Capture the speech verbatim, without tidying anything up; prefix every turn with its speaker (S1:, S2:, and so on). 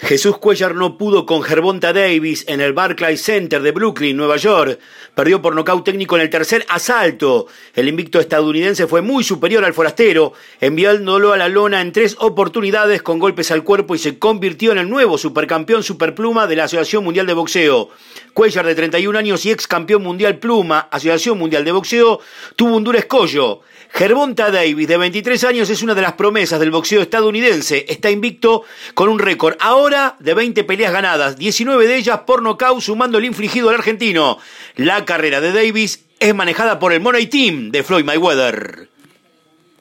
S1: Jesús Cuellar no pudo con Gervonta Davis en el Barclays Center de Brooklyn, Nueva York. Perdió por nocaut técnico en el tercer asalto. El invicto estadounidense fue muy superior al forastero, enviándolo a la lona en tres oportunidades con golpes al cuerpo y se convirtió en el nuevo supercampeón superpluma de la Asociación Mundial de Boxeo. Cuellar, de treinta y un años y ex campeón mundial pluma, Asociación Mundial de Boxeo, tuvo un duro escollo. Gervonta Davis, de veintitrés años, es una de las promesas del boxeo estadounidense. Está invicto con un récord ahora de veinte peleas ganadas, diecinueve de ellas por nocaut, sumando el infligido al argentino. La carrera de Davis es manejada por el Money Team de Floyd Mayweather.